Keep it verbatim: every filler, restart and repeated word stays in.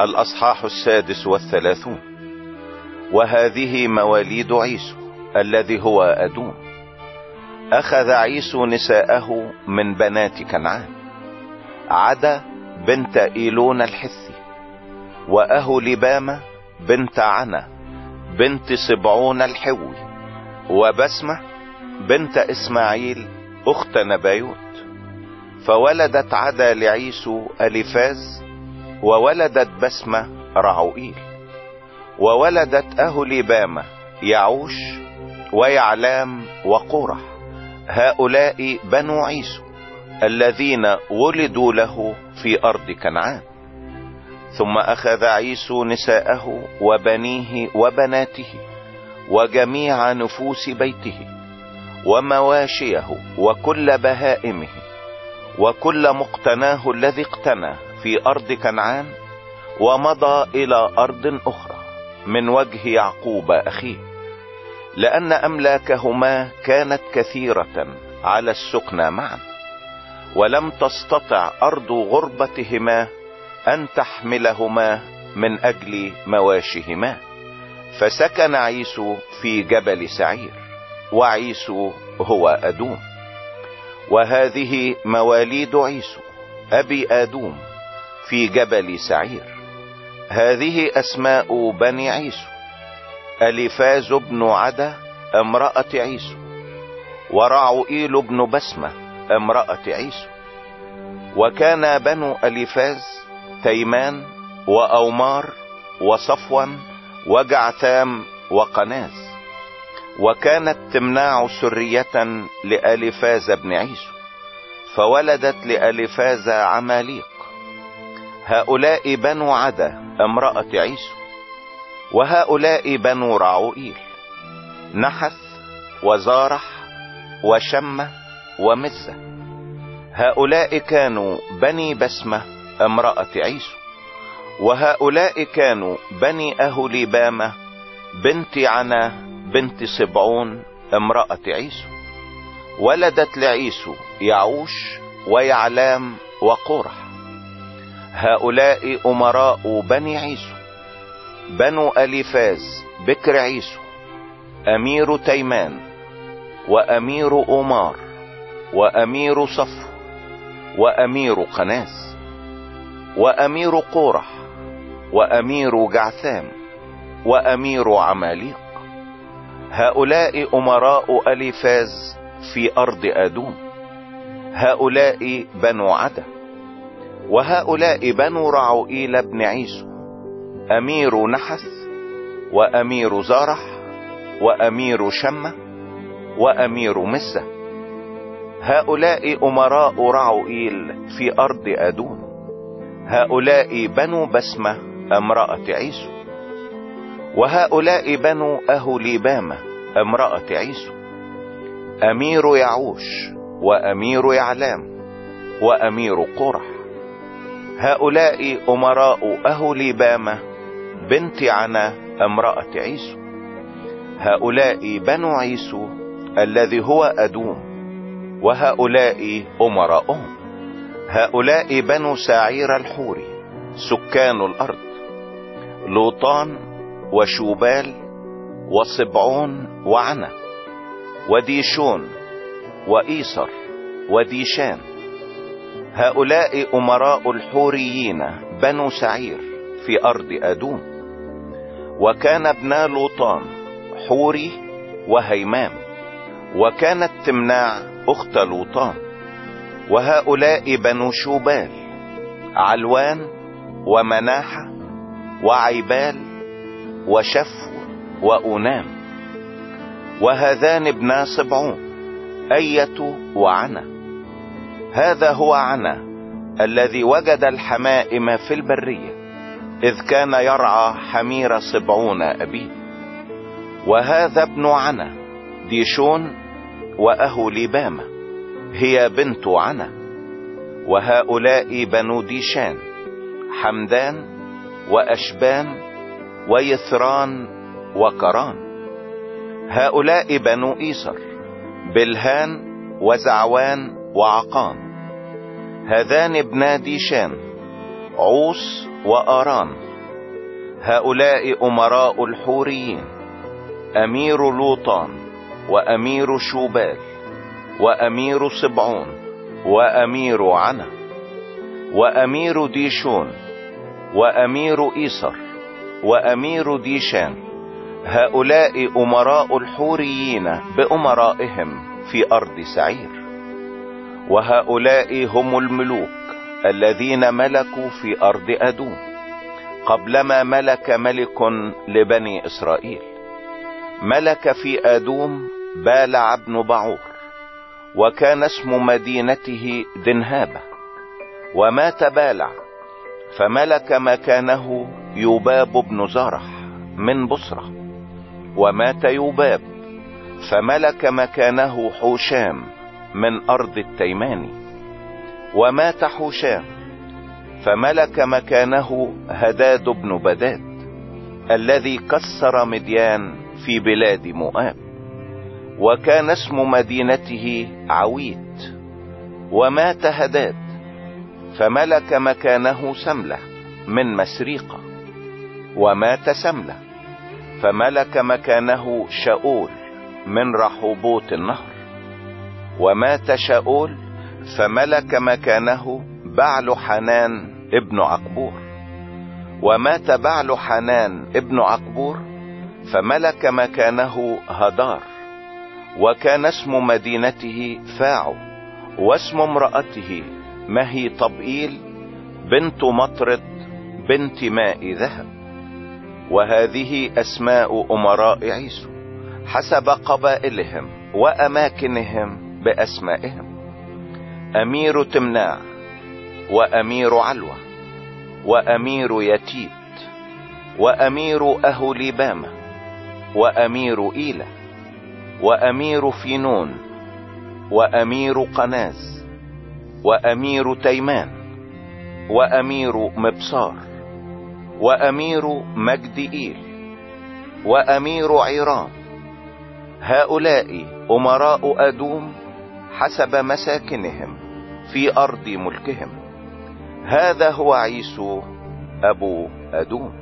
الأصحاح السادس والثلاثون. وهذه مواليد عيسو الذي هو أدوم. أخذ عيسو نساءه من بنات كنعان: عدا بنت إيلون الحثي، وأهولبامة بنت عنا بنت صبعون الحوي، وبسمة بنت إسماعيل أخت نبايوت. فولدت عدا لعيسو أليفاز، وولدت بسمة رعوئيل، وولدت أهولبامة يعوش ويعلام وقورح. هؤلاء بنو عيسو الذين ولدوا له في أرض كنعان. ثم أخذ عيسو نساءه وبنيه وبناته وجميع نفوس بيته ومواشيه وكل بهائمه وكل مقتناه الذي اقتنى في أرض كنعان، ومضى إلى أرض أخرى من وجه يعقوب أخيه، لأن أملاكهما كانت كثيرة على السكنى معا، ولم تستطع أرض غربتهما أن تحملهما من أجل مواشهما. فسكن عيسو في جبل سعير، وعيسو هو أدوم. وهذه مواليد عيسو أبي أدوم في جبل سعير. هذه أسماء بني عيسو: أليفاز بن عدا امرأة عيسو، ورعوئيل بن بسمة امرأة عيسو. وكان بنو أليفاز تيمان وأومار وصفوان وجعثام وقناز. وكانت تمناع سرية لأليفاز بن عيسو، فولدت لأليفاز عماليق. هؤلاء بنو عدا امرأة عيسو. وهؤلاء بنو رعوئيل: نحث وزارح وشمة ومزة. هؤلاء كانوا بني بسمة امرأة عيسو. وهؤلاء كانوا بني أهولبامة بنت عنا بنت صبعون امرأة عيسو. ولدت لعيسو يعوش ويعلام وقورح. هؤلاء أمراء بني عيسو: بنو أليفاز بكر عيسو، أمير تيمان، وأمير أمار، وأمير صفر، وأمير قناس، وأمير قورح، وأمير جعثام، وأمير عماليق. هؤلاء أمراء أليفاز في أرض أدوم. هؤلاء بنو عدا. وهؤلاء بنو رعوئيل بن عيسو: أمير نحث، وأمير زارح، وأمير شمة، وأمير مزة. هؤلاء أمراء رعوئيل في أرض أدوم. هؤلاء بنو بسمة امرأة عيسو. وهؤلاء بنو أهولبامة امرأة عيسو: أمير يعوش، وأمير يعلام، وأمير قورح. هؤلاء أمراء أهولبامة بنت عنا امرأة عيسو. هؤلاء بنو عيسو الذي هو أدوم، وهؤلاء أمراؤهم. هؤلاء بنو سعير الحوري سكان الأرض: لوطان وشوبال وصبعون وعنا وديشون وإيصر وديشان. هؤلاء أمراء الحوريين بنو سعير في أرض أدوم. وكان ابنا لوطان حوري وهيمام، وكانت تمناع أخت لوطان. وهؤلاء بنو شوبال: علوان ومناحة وعيبال وشفو وأونام. وهذان ابنا صبعون: أية وعنا. هذا هو عنا الذي وجد الحمائم في البرية، إذ كان يرعى حمير صبعون أبيه. وهذا ابن عنا ديشون وأهولبامة هي بنت عنا. وهؤلاء بنو ديشان: حمدان وأشبان ويثران وكران. هؤلاء بنو إيصر: بلهان وزعوان وعقان. هذان ابنا ديشان: عوس وآران هؤلاء أمراء الحوريين: أمير لوطان، وأمير شوبال، وأمير صبعون، وأمير عنا، وأمير ديشون، وأمير إيصر، وأمير ديشان. هؤلاء أمراء الحوريين بأمرائهم في أرض سعير. وهؤلاء هم الملوك الذين ملكوا في أرض أدوم قبلما ملك ملك لبني إسرائيل. ملك في أدوم بالع بن بعور، وكان اسم مدينته دنهابة. ومات بالع، فملك مكانه يوباب بن زارح من بصرة. ومات يوباب، فملك مكانه حوشام من أرض التيماني. ومات حوشام، فملك مكانه هداد بن بداد الذي كسر مديان في بلاد مؤاب. وكان اسم مدينته عويت. ومات هداد، فملك مكانه سملة من مسريقة. ومات سملة، فملك مكانه شاول من رحوبوت النهر. ومات شاول، فملك مكانه بعل حنان ابن عقبور. ومات بعل حنان ابن عقبور، فملك مكانه هدار. وكان اسم مدينته فاعو. واسم امرأته مهي طبئيل بنت مطرد بنت ماء ذهب. وهذه أسماء أمراء عيسو حسب قبائلهم وأماكنهم بأسمائهم: أمير تمناع، وأمير علوة، وأمير يتيت، وأمير أهوليبامة، وأمير إيلة، وأمير فينون، وأمير قناز، وأمير تيمان، وأمير مبصار، وأمير مجدئيل، وأمير عيران. هؤلاء أمراء أدوم حسب مساكنهم في أرض ملكهم. هذا هو عيسو أبو أدوم.